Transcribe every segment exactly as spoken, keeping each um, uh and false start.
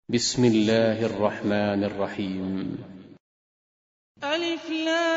بسم الله الرحمن الرحيم. ألف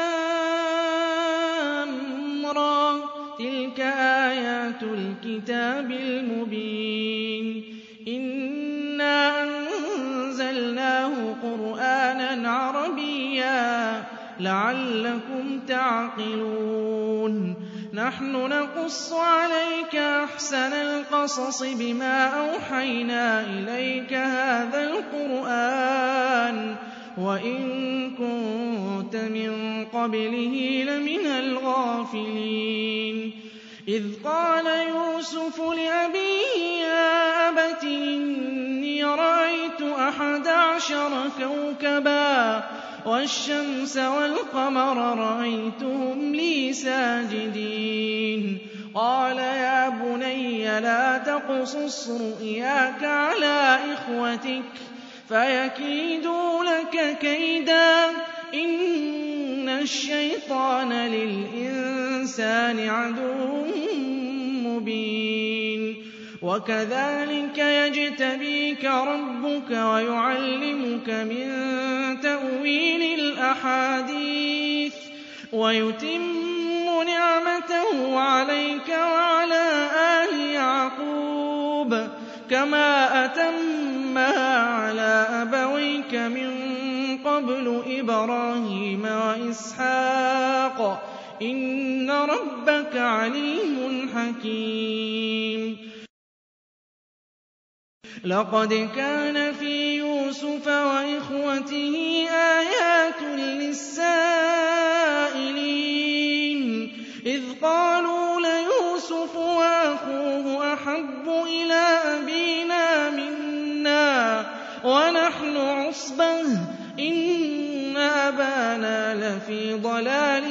لام را تلك آيات الكتاب المبين إنا أنزلناه قرآنا عربيا لعلكم تعقلون نحن نقص عليك أحسن القصص بما أوحينا إليك هذا القرآن وإن كنت من قبله لمن الغافلين إذ قال يوسف لأبيه يا أبت إني رأيت أحد عشر كوكبا والشمس والقمر رأيتهم لي ساجدين قال يا بني لا تقصص رؤياك على إخوتك فيكيدوا لك كيدا إن الشيطان للإنسان عدو مبين وكذلك يجتبيك ربك ويعلمك من تأويل الأحاديث ويتم نعمته عليك وعلى آل يعقوب كما أتمها على أبويك من قبل إبراهيم وإسحاق إن ربك عليم حكيم لقد كان في يوسف وإخوته آيات للسائلين إذ قالوا ليوسف وأخوه أحب إلى أبينا منا ونحن عصبة إن أبانا لفي ضلال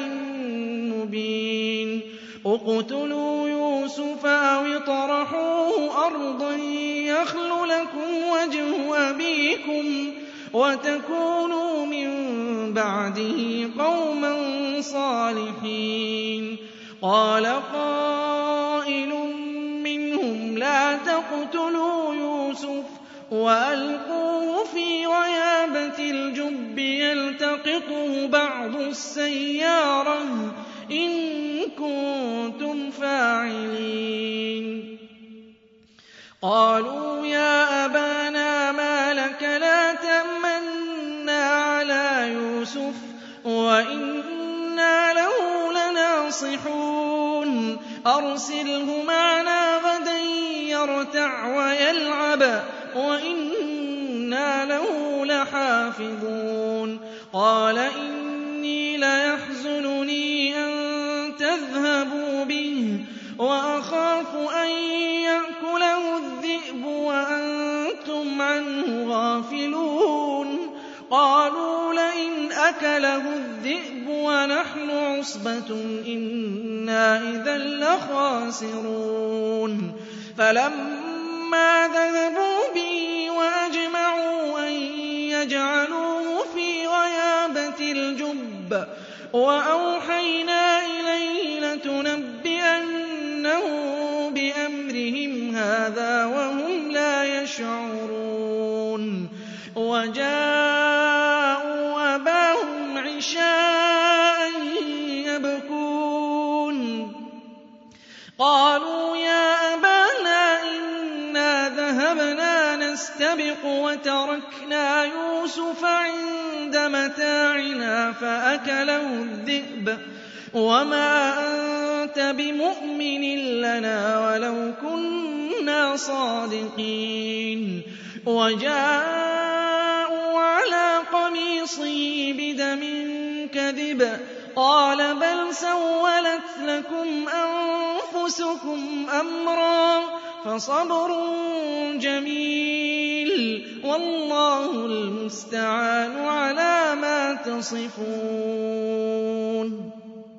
مبين اقتلوا يوسف أو اطرحوه أرضا يخل لكم وجه أبيكم وتكونوا من بعده قوما صالحين قال قائل منهم لا تقتلوا يوسف وألقوه في غيابة الجب يلتقطه بعض السيارة إن كنتم فاعلين قالوا يا أبانا ما لك لا تأمنا على يوسف وإنا له لناصحون أرسله معنا غدا يرتع ويلعب وإنا له لحافظون قال إني ليحزنني أن تذهبوا به وأخاف أن يأكله الذئب وأنتم عنه غافلون قالوا لئن أكله الذئب ونحن عصبة إنا إذا لخاسرون فلما ذهبوا به وأجمعوا أن يجعلوه في غيابة الجب وأوحينا إليه لتنبئنهم بأمرهم هذا وهم لا يشعرون وجاءوا أباهم عشاء يبكون قالوا يا أبانا إنا ذهبنا نستبق وتركنا يوسف عند متاعنا فأكله الذئب وما أنت بمؤمن لنا ولو كنا صادقين وجاءوا على قميصه بدم كذب قال بل سولت لكم أنفسكم أمرا فصبر جميل والله المستعان على ما تصفون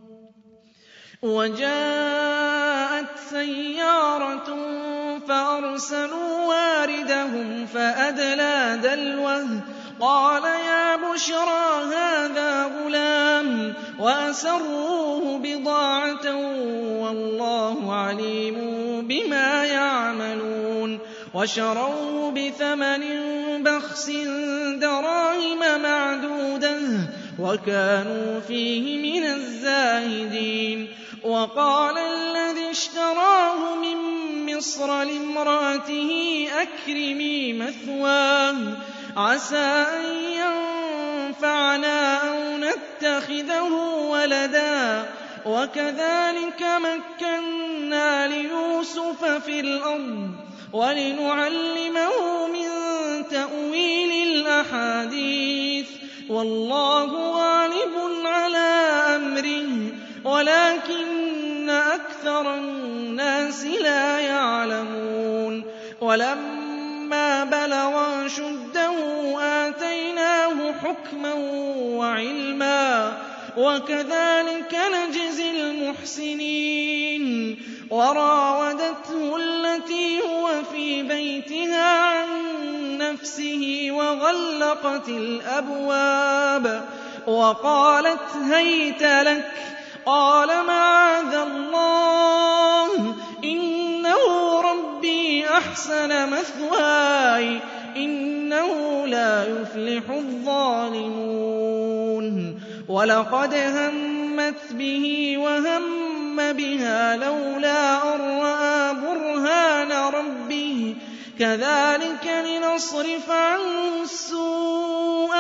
وجاءت سيارة فأرسلوا واردهم فأدلى دلوه قال يا بشرى هذا غلام وأسروه بضاعة والله عليم بما يعملون وشروه بثمن بخس دراهم معدودة وكانوا فيه من الزاهدين. وقال الذي اشتراه من مصر لامرأته أكرمي مثواه عسى أن ينفعنا أو نتخذه ولدا وكذلك مكنا ليوسف في الأرض ولنعلمه من تأويل الأحاديث والله غالب على أمره ولكن أكثر الناس لا يعلمون. ولما بلغ أشده آتيناه حكما وعلما وكذلك نجزي المحسنين. وراودته التي هو في بيتها عن نفسه وغلقت الأبواب وقالت هيت لك قال معاذ الله إنه ربي أحسن مثواي إنه لا يفلح الظالمون. ولقد همت به وهم بها لولا أن رأى برهان ربه كذلك لنصرف عنه السوء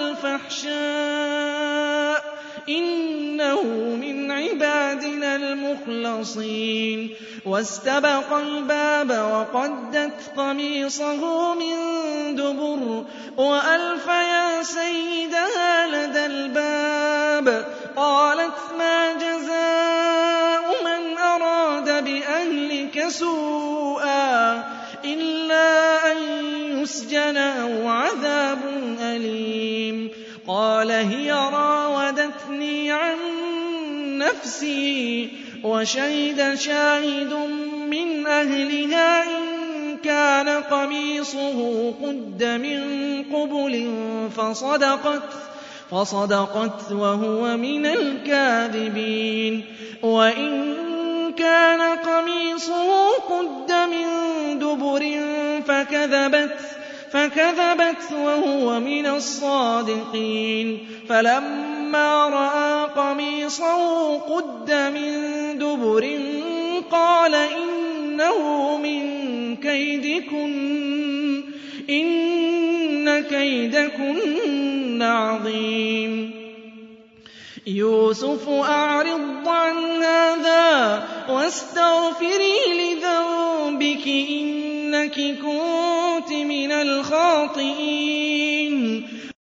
والفحشاء إنه من عبادنا المخلصين. واستبق الباب وقدت قميصه من دبر وألف يا سيدها لدى الباب قالت ما جزاء من أراد بأهلك سوءا إلا أن يسجن أو عذاب أليم. قال هي راودتني عن نفسي وشهد شاهد من أهلها إن كان قميصه قد من قبل فصدقت فصدقت وهو من الكاذبين. وإن كان قميصه قد من دبر فكذبت فكذبت وهو من الصادقين. فلما رأى قميصه قد من دبر قال إنه من كيدكن إن كيدكن عظيم. يوسف أعرض عن هذا واستغفري لذنبك إنك كنت من الخاطئين.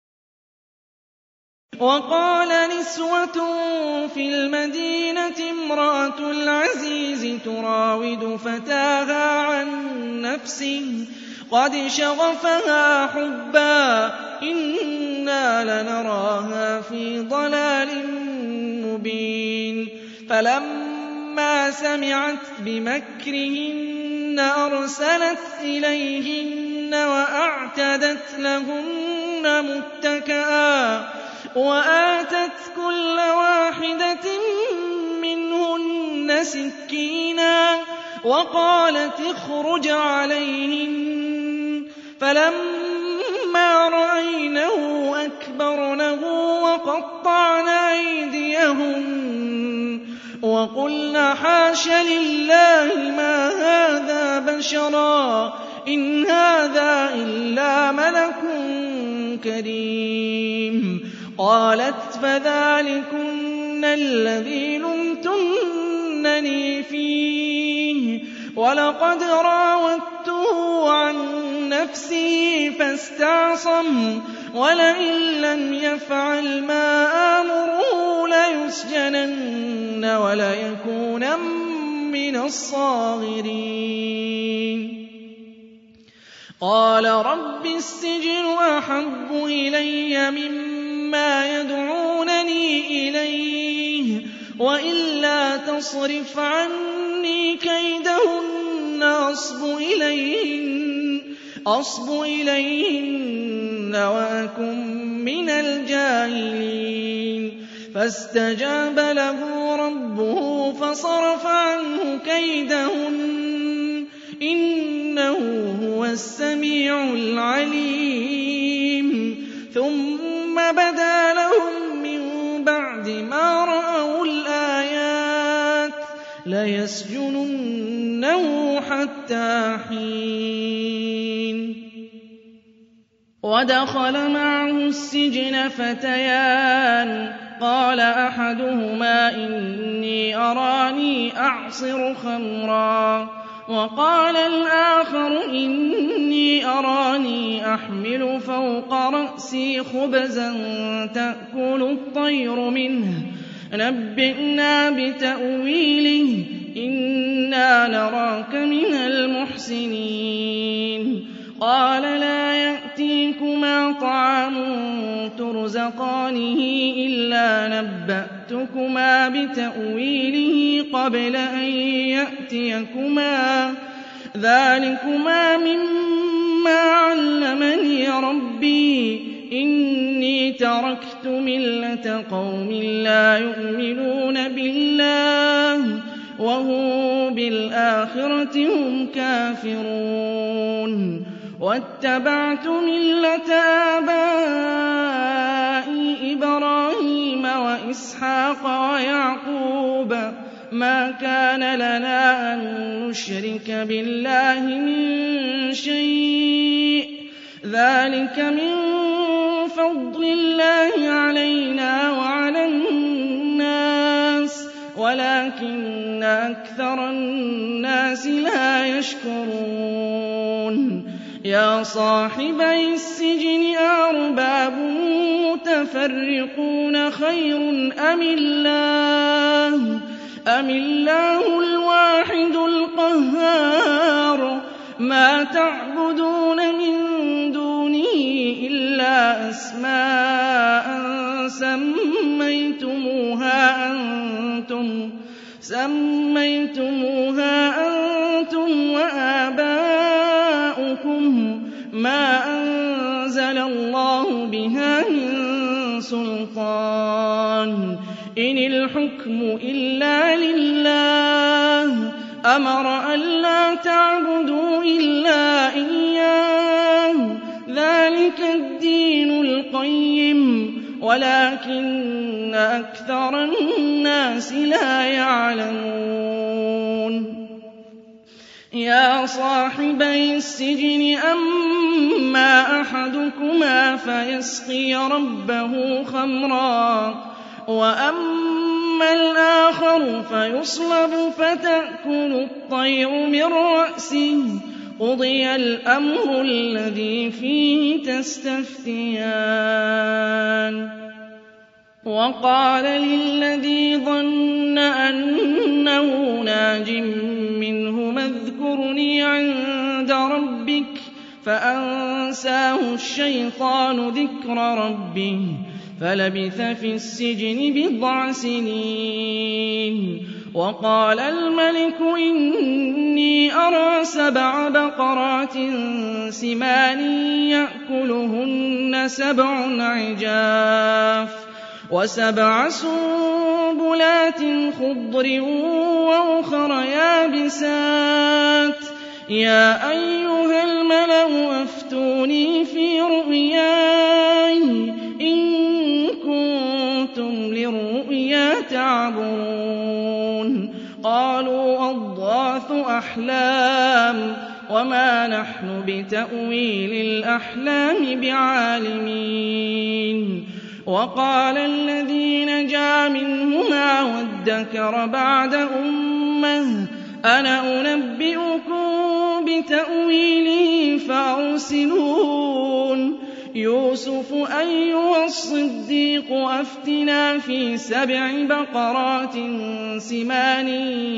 وقال نسوة في المدينة امرأة العزيز تراود فتاها عن نفسه قد شغفها حبا إنا لنراها في ضلال مبين. فلما سمعت بمكرهن أرسلت إليهن وأعتدت لهن متكئا وآتت كل واحدة منهن سكينا وقالت اخرج عليهن. فلما رأينه أكبرنه وقطعن أيديهن وقلن حاش لله ما هذا بشرا إن هذا إلا ملك كريم. قالت فذلكن الذي لمتنني فيه ولقد راودته عن نفسه فاستعصم ولئن لم يفعل ما آمره ليسجنن وليكونن من الصاغرين. قال رب السجن أحب إلي مما يدعونني إليه وإلا تصرف عني كيدهن أصب إليهن, أصب إليهن وأكن من الجاهلين. فاستجاب له ربه فصرف عنه كيدهن إنه هو السميع العليم ثم بدا لهم من بعد ما رأوا الآيات ليسجننه حتى حين ودخل معه السجن فتيان قال أحدهما إني أراني أعصر خمرا وقال الآخر إني أراني أحمل فوق رأسي خبزا تأكل الطير منه نبئنا بتأويله إنا نراك من المحسنين قال لا يأتيكما طعام ترزقانه إلا نبأتكما بتأويله قبل أن يأتيكما ذلكما مما علمني ربي إني تركت ملة قوم لا يؤمنون بالله وهم بالآخرة هم كافرون واتبعت ملة آبائي إبراهيم وإسحاق ويعقوب ما كان لنا أن نشرك بالله من شيء ذلك من فضل الله علينا وعلى الناس ولكن أكثر الناس لا يشكرون يا صاحبي السجن أأرباب متفرقون خير أم الله أم الله الواحد القهار ما تعبدون من دونه إلا أسماء سميتموها أنتم سميتموها أنتم وآباؤكم ما أنزل الله بها من سلطان إن الحكم إلا لله أمر ألا تعبدوا إلا إياه ذلك الدين القيم ولكن أكثر الناس لا يعلمون يا صاحبي السجن أما أحدكما فيسقي ربه خمرا وأما الآخر فيصلب فتأكل الطير من رأسه قضي الأمر الذي فيه تستفتيان وقال للذي ظن أنه ناج منهما اذكرني عند ربك فأنساه الشيطان ذكر ربه فلبث في السجن بضع سنين وقال الملك إني أرى سبع بقرات سمان يأكلهن سبع عجاف وسبع سنبلات خضر وأخر يابسات يا أيها الملأ أفتوني في رؤياي إن كنتم للرؤيا تعبرون قالوا أضغاث أحلام وما نحن بتأويل الأحلام بعالمين وقال الذي نجا منهما وادكر بعد أمة أنا أنبئكم بتأويله فأرسلون يوسف أيها الصديق أفتنا في سبع بقرات سمان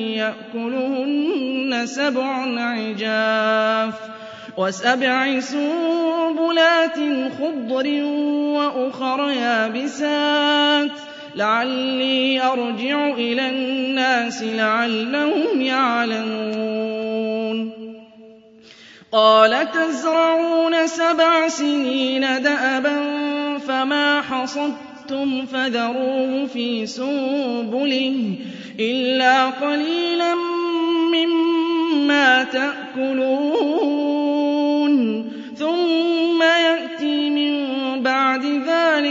يأكلهن سبع عجاف وسبع سنبلات خضر وأخر يابسات لعلي أرجع إلى الناس لعلهم يعلمون قال تزرعون سبع سنين دأبا فما حصدتم فذروه في سنبله إلا قليلا مما تأكلون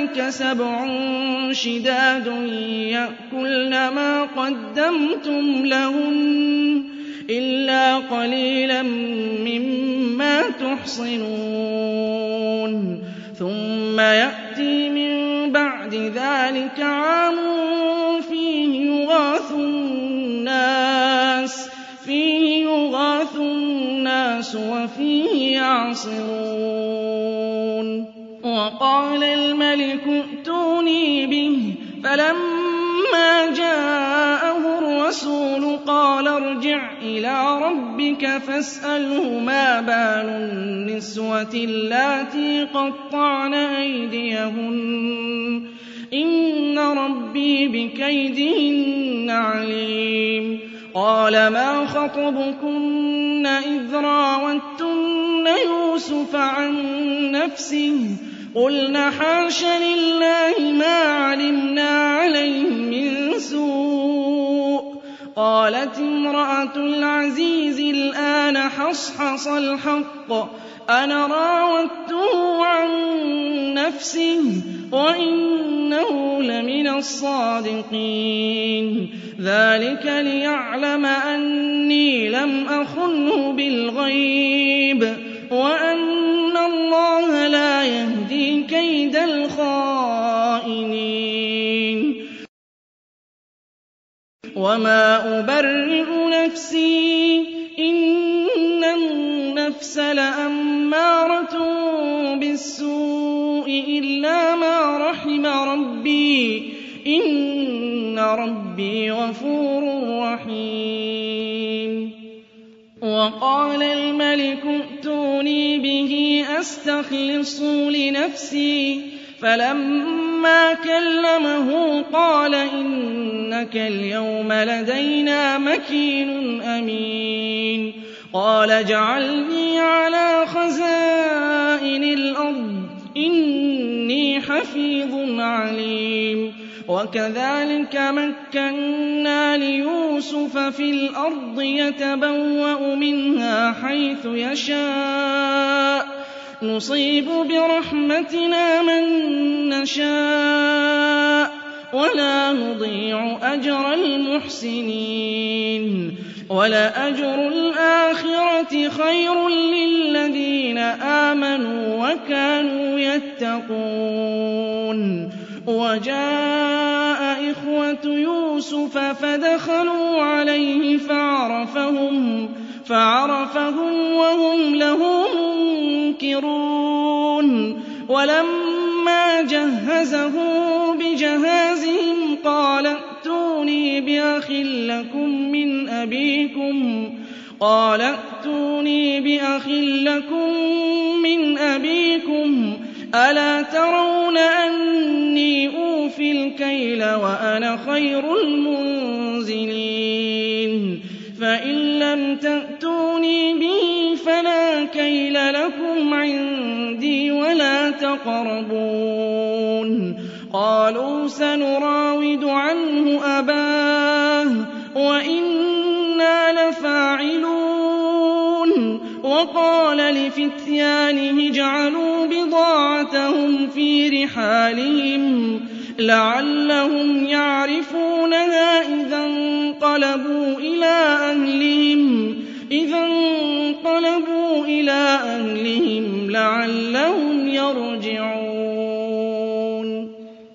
ذلك سبع شداد يأكلن ما قدمتم لهن إلا قليلا مما تحصنون ثم يأتي من بعد ذلك عام فيه يغاث الناس فيه يغاث الناس وفيه يعصرون وقال الملك ائتوني به فلما جاءه الرسول قال ارجع إلى ربك فاسأله ما بال النسوة اللاتي قطعن أيديهن إن ربي بكيدهن عليم قال ما خطبكن إذ راوتن يوسف عن نفسه قلنا حاش لله ما علمنا عليه من سوء قالت امرأة العزيز الآن حصحص الحق أنا راودته عن نفسه وإنه لمن الصادقين ذلك ليعلم أني لم أخنه بالغيب وأن الله لا يهدي كيد الخائنين وما أبرئ نفسي إن النفس لأمارة بالسوء إلا ما رحم ربي إن ربي غفور رحيم وقال الملك ائتوني به أستخلصه لنفسي فلما كلمه قال إنك اليوم لدينا مكين أمين قال اجعلني على خزائن الأرض إني حفيظ عليم وكذلك مكنا ليوسف في الأرض يتبوأ منها حيث يشاء نصيب برحمتنا من نشاء ولا نضيع أجر المحسنين ولأجر الآخرة خير للذين آمنوا وكانوا يتقون وجاء إخوة يوسف فدخلوا عليه فعرفهم فعرفهم وهم له منكرون ولما جهزه بجهازهم قال ائتوني بأخ لكم من أبيكم قال ائتوني بأخ لكم من أبيكم ألا ترون أني أوفي الكيل وأنا خير المنزلين فإن لم تأتوني به فلا كيل لكم عندي ولا تقربون قالوا سنراود عنه أباه وإنا لفاعلون وقال لفتيانه اجعلوا بضاعتهم في رحالهم لعلهم يعرفونها إذا انقلبوا إلى أهلهم إذا انقلبوا إلى أهلهم لعلهم يرجعون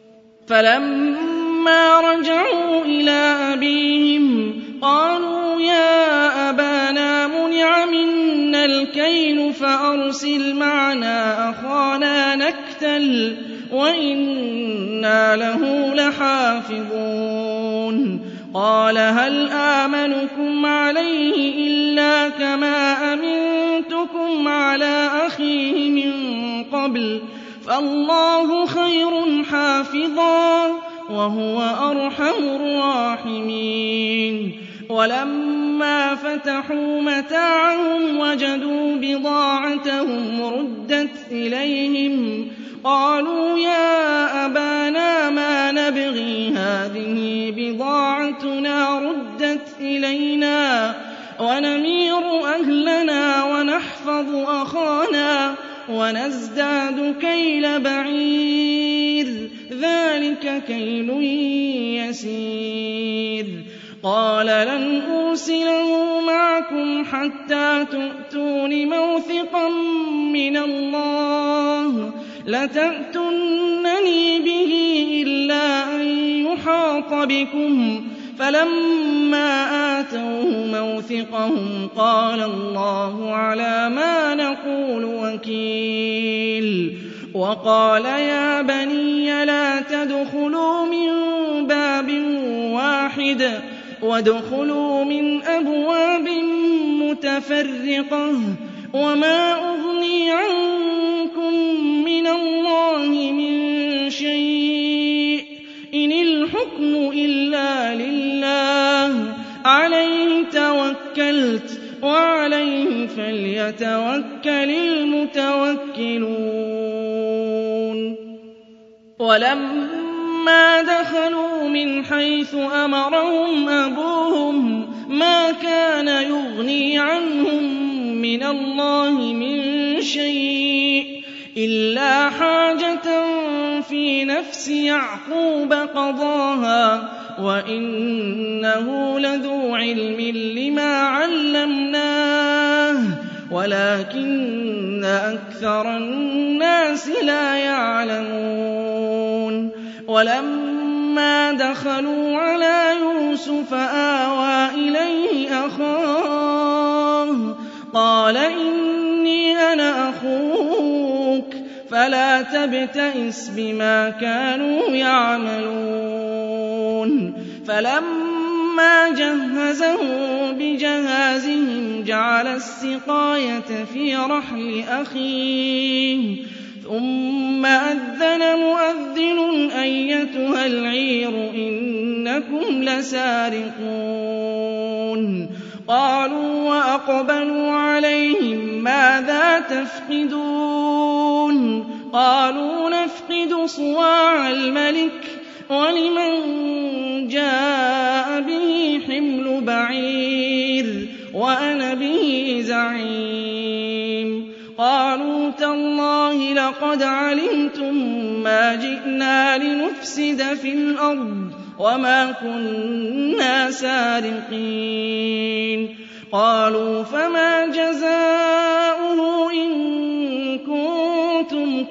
فلما رجعوا إلى أبيهم قالوا يا أبانا منع منا الكيل فأرسل معنا أخانا نكتل وإنا له لحافظون قال هل آمنكم عليه إلا كما أمنتكم على أخيه من قبل فالله خير حافظا وهو أرحم الراحمين ولما فتحوا متاعهم وجدوا بضاعتهم ردت إليهم قالوا يا أبانا ما نبغي هذه بضاعتنا ردت إلينا ونمير أهلنا ونحفظ أخانا وَنَزْدَادُ كَيْلَ بَعِيرٍ ذَٰلِكَ كَيْلٌ يَسِيرٌ قَالَ لَنْ أُرْسِلَهُ مَعَكُمْ حَتَّىٰ تُؤْتُونِ مَوْثِقًا مِّنَ اللَّهِ لَتَأْتُنَّنِي بِهِ إِلَّا أَن يُحَاطَ بِكُمْ ۖ فَلَمَّا آتَوْهُ مَوْثِقَهُمْ قَالَ اللَّهُ عَلَىٰ مَا نَقُولُ وَكِيلٌ وَقَالَ يَا بَنِيَّ لَا تَدْخُلُوا مِن بَابٍ وَاحِدٍ وَادْخُلُوا مِنْ أَبْوَابٍ مُّتَفَرِّقَةٍ وَمَا أُغْنِي عَنكُم مِّنَ اللَّهِ مِن شَيْءٍ إِنِ الْحُكْمُ إِلَّا لِلَّهِ عَلَيْهِ تَوَكَّلْتُ وَعَلَيْهِ فَلْيَتَوَكَّلِ الْمُتَوَكِّلُونَ وَلَمَّا دَخَلُوا مِنْ حَيْثُ أَمَرَهُمْ أَبُوهُم مَّا كَانَ يُغْنِي عَنْهُم مِّنَ اللَّهِ مِن شَيْءٍ إِلَّا حَاجَةً فِي نَفْسِ يَعْقُوبَ قَضَاهَا وَإِنَّهُ لَذُو عِلْمٍ لِّمَا عَلَّمْنَاهُ وَلَٰكِنَّ أَكْثَرَ النَّاسِ لَا يَعْلَمُونَ وَلَمَّا دَخَلُوا عَلَىٰ يُوسُفَ آوَىٰ إِلَيْهِ أَخَاهُ قَالَ إِنِّي أَنَا أَخُوكَ فَلَا تَبْتَئِسْ بِمَا كَانُوا يَعْمَلُونَ فَلَمَّا جَهَّزَهُم بِجَهَازِهِمْ جَعَلَ السِّقَايَةَ فِي رَحْلِ أَخِيهِ ثُمَّ أَذَّنَ مُؤَذِّنٌ أَيَّتُهَا الْعِيرُ إِنَّكُمْ لَسَارِقُونَ قَالُوا وَأَقْبَلُوا عَلَيْهِم مَّاذَا تَفْقِدُونَ قَالُوا نَفْقِدُ صُوَاعَ الْمَلِكِ وَلِمَن جَاءَ بِهِ حِمْلُ بَعِيرٍ وَأَنَا بِهِ زَعِيمٌ قَالُوا تَاللَّهِ لَقَدْ عَلِمْتُم مَّا جِئْنَا لِنُفْسِدَ فِي الْأَرْضِ وَمَا كُنَّا سَارِقِينَ قَالُوا فَمَا جَزَاؤُهُ إِن كُنتُمْ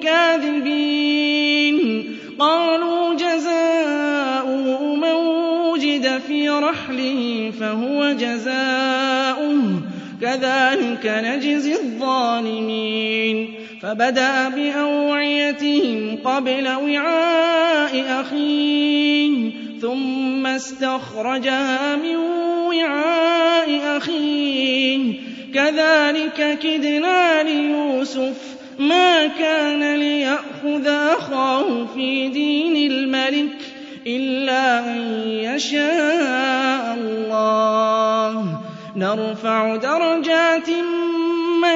كَاذِبِينَ قَالُوا جَزَاؤُهُ مَن وُجِدَ فِي رَحْلِهِ فَهُوَ جَزَاؤُهُ كَذَٰلِكَ نَجْزِي الظَّالِمِينَ فَبَدَأَ بِأَوْعِيَتِهِمْ قَبْلَ وِعَاءِ أَخِيهِ ثُمَّ اسْتَخْرَجَهَا مِن وِعَاءِ أَخِيهِ كَذَٰلِكَ كِدْنَا لِيُوسُفَ مَا كَانَ لِيَأْخُذَ أَخَاهُ فِي دِينِ الْمَلِكِ إِلَّا أَن يَشَاءَ اللَّهُ نَرْفَعُ دَرَجَاتٍ مَّن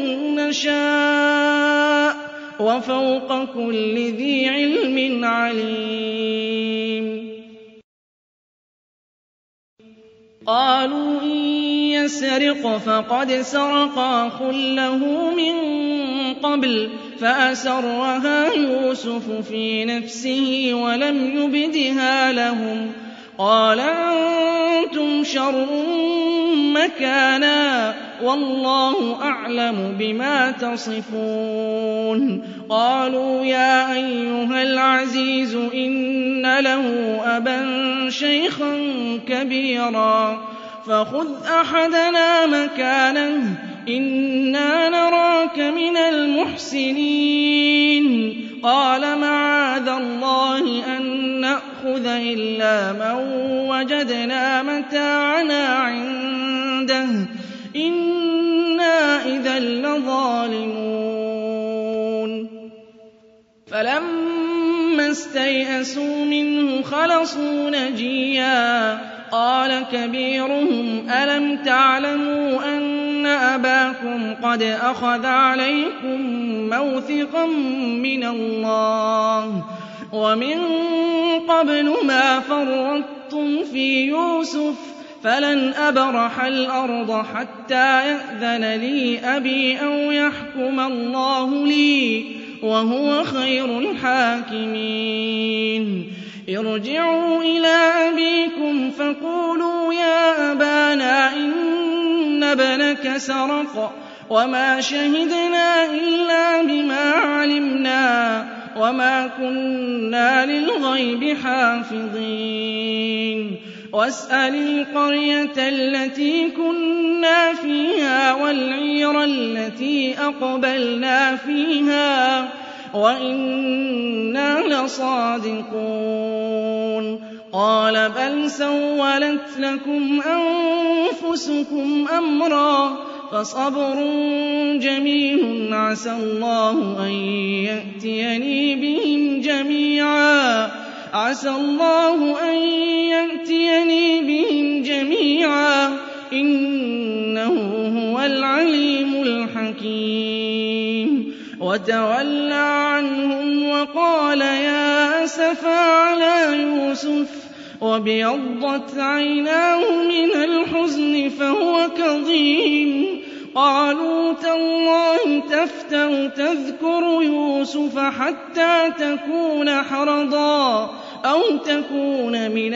نَّشَاءُ وَفَوْقَ كُلِّ ذِي عِلْمٍ عَلِيمٌ قَالُوا إِن يَسْرِقْ فَقَدْ سَرَقَ أَخٌ لَّهُ مِن قَبْلُ فَأَسَرَّهَا يُوسُفُ فِي نَفْسِهِ وَلَمْ يُبْدِهَا لَهُمْ قَالَ أَنتُمْ شَرٌّ مَّكَانًا وَاللَّهُ أَعْلَمُ بِمَا تَصِفُونَ قَالُوا يَا أَيُّهَا الْعَزِيزُ إِنَّ لَهُ أَبًا شَيْخًا كَبِيرًا فَخُذْ أَحَدَنَا مَكَانَهُ إِنَّا نَرَاكَ مِنَ الْمُحْسِنِينَ قَالَ مَعَاذَ اللَّهِ أَن نَّأْخُذَ إِلَّا مَن وَجَدْنَا مَتَاعَنَا عِندَهُ إِنَّا إِذًا لَّظَالِمُونَ فَلَمَّا اسْتَيْأَسُوا مِنْهُ خَلَصُوا نَجِيًّا قَالَ كَبِيرُهُمْ أَلَمْ تَعْلَمُوا أَنَّ أَبَاكُمْ قَدْ أَخَذَ عَلَيْكُم مَّوْثِقًا مِّنَ اللَّهِ وَمِن قَبْلُ مَا فَرَّطتُّمْ فِي يُوسُفَ فلن أبرح الأرض حتى يأذن لي أبي أو يحكم الله لي وهو خير الحاكمين ارجعوا إلى أبيكم فقولوا يا أبانا إن ابنك سرق وما شهدنا إلا بما علمنا وما كنا للغيب حافظين واسأل القرية التي كنا فيها والعير التي أقبلنا فيها وإنا لصادقون قال بل سولت لكم أنفسكم أمرا فصبر جميل عسى الله أن يأتيني بهم جميعا عسى الله أن يأتيني بهم جميعا إنه هو العليم الحكيم وتولى عنهم وقال يا أسفا على يوسف وابيضت عيناه من الحزن فهو كظيم قالوا تالله تفتأ تذكر يوسف حتى تكون حرضا أو تكون من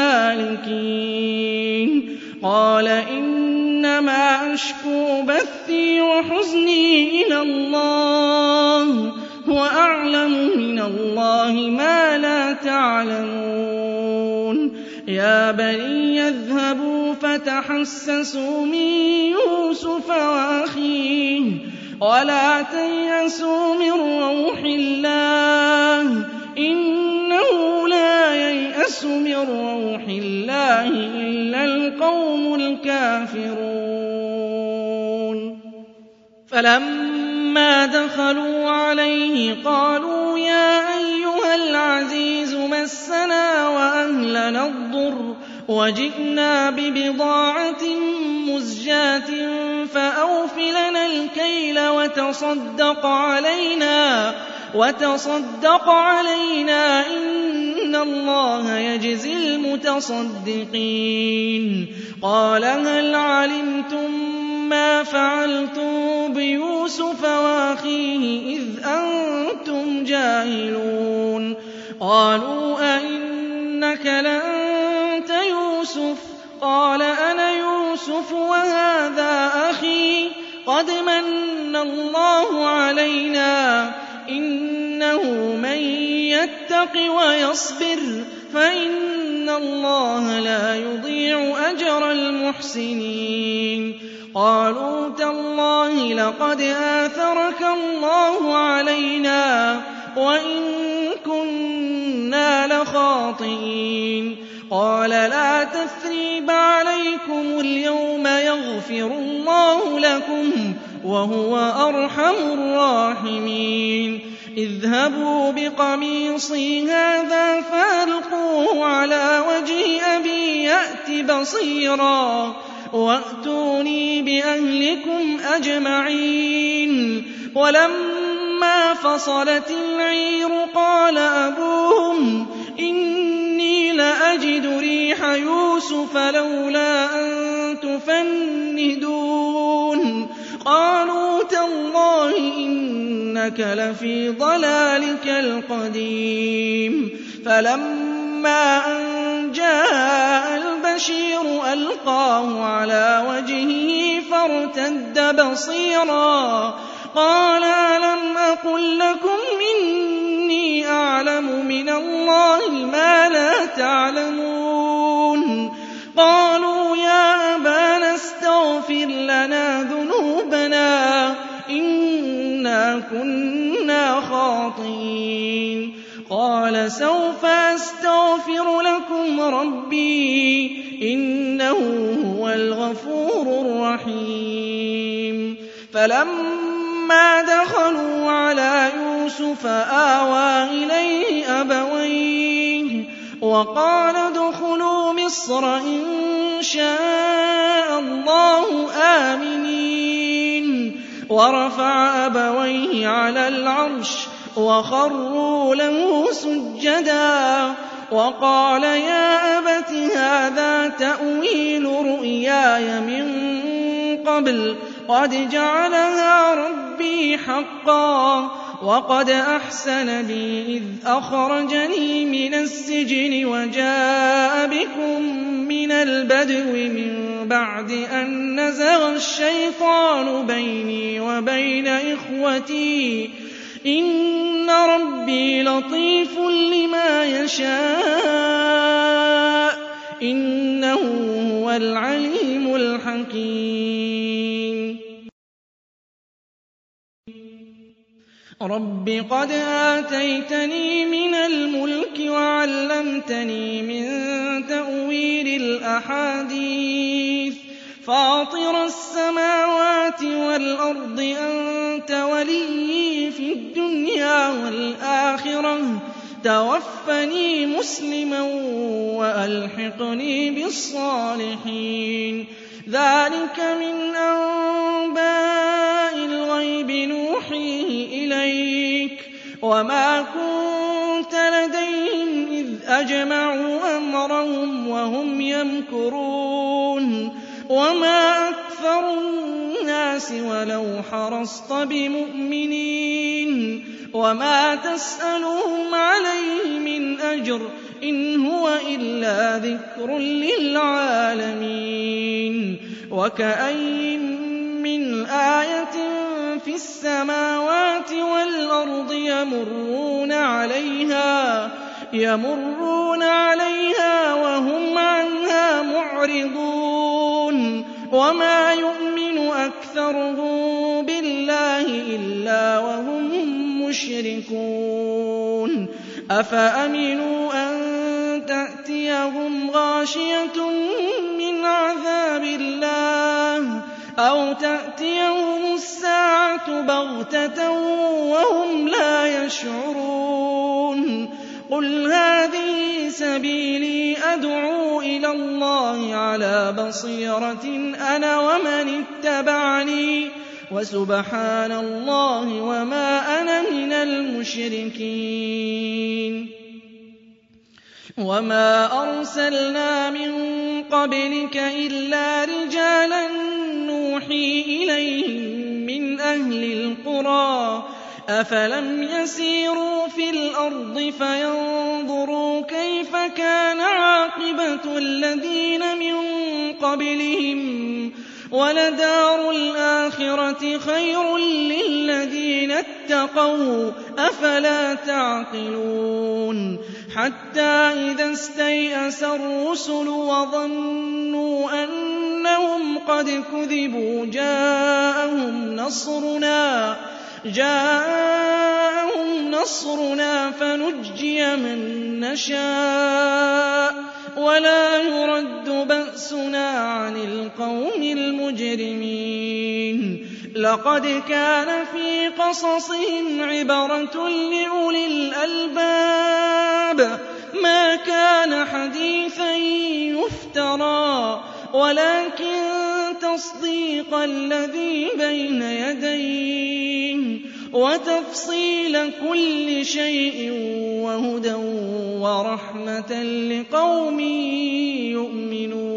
الهالكين قال إنما أشكو بثي وحزني إلى الله هو أعلم من الله ما لا تعلمون يا بني اذهبوا فتحسسوا من يوسف وأخيه ولا تيأسوا من روح الله إنه لا ييأس من روح الله إلا القوم الكافرون فلما دخلوا عليه قالوا يا أيها العزيز مسنا وأهلنا الضر وجئنا ببضاعة مزجاة فأوف لنا الكيل وتصدق علينا وتصدق علينا إن الله يجزي المتصدقين قال هل علمتم ما فعلتم بيوسف وأخيه إذ أنتم جاهلون قالوا أئنك لأنت يوسف قال أنا يوسف وهذا أخي قد من الله علينا إنه من يتق ويصبر فإن الله لا يضيع أجر المحسنين قالوا تالله لقد آثرك الله علينا وإن كنا لخاطئين قال لا تثريب عليكم اليوم يغفر الله لكم وهو أرحم الراحمين اذهبوا بقميصي هذا فألقوه على وجه أبي يأت بصيرا وأتوني بأهلكم أجمعين ولما فصلت العير قال أبوهم إني لأجد ريح يوسف لولا أن تفندون قالوا تالله إنك لفي ضلالك القديم فلما أن جاء البشير ألقاه على وجهه فارتد بصيرا قال ألم أقل لكم إني أعلم من الله ما لا تعلمون قالوا يا أبانا استغفر لنا ذنوبنا إنا كنا خاطئين قال سوف أستغفر لكم ربي إنه هو الغفور الرحيم فلما دخلوا على يوسف آوى إليه أبويه وقال ادخلوا مصر إن شاء الله آمنين ورفع أبويه على العرش وخروا له سجدا وقال يا أبت هذا تأويل رؤياي من قبل قد جعلها ربي حقا وقد أحسن بي إذ أخرجني من السجن وجاء بكم من البدو من بعد أن نزغ الشيطان بيني وبين إخوتي إن ربي لطيف لما يشاء إنه هو العليم الحكيم رب قد آتيتني من الملك وعلمتني من تأويل الأحاديث فاطر السماوات والأرض أنت وليي في الدنيا والآخرة توفني مسلما وألحقني بالصالحين ذلك من أنباء الغيب نوحيه إليك وما كنت لديهم إذ أجمعوا أمرهم وهم يمكرون وما أكثر الناس ولو حرصت بمؤمنين وما تسألهم عليه من أجر إن هو إلا ذكر للعالمين وكأين من آية في السماوات والأرض يمرون عليها يمرون عليها وهم عنها معرضون وما يؤمن أكثرهم بالله إلا وهم مشركون أفأمنوا أن تأتيهم غاشية من عذاب الله أو تأتيهم الساعة بغتة وهم لا يشعرون قل هذه سبيلي أدعو إلى الله على بصيرة أنا ومن اتبعني وسبحان الله وما أنا من المشركين وما أرسلنا من قبلك إلا رجالا نوحي إليهم من أهل القرى أفلم يسيروا في الأرض فينظروا كيف كان عاقبة الذين من قبلهم ولدار الآخرة خير للذين اتقوا أفلا تعقلون حتى إذا استيأس الرسل وظنوا أنهم قد كذبوا جاءهم نصرنا جاءهم نصرنا فنجي من نشاء ولا يرد بأسنا عن القوم المجرمين لقد كان في قصصهم عبرة لأولي الألباب ما كان حديثا يفترى ولكن تصديق الذي بين يديه وتفصيل كل شيء وهدى ورحمة لقوم يؤمنون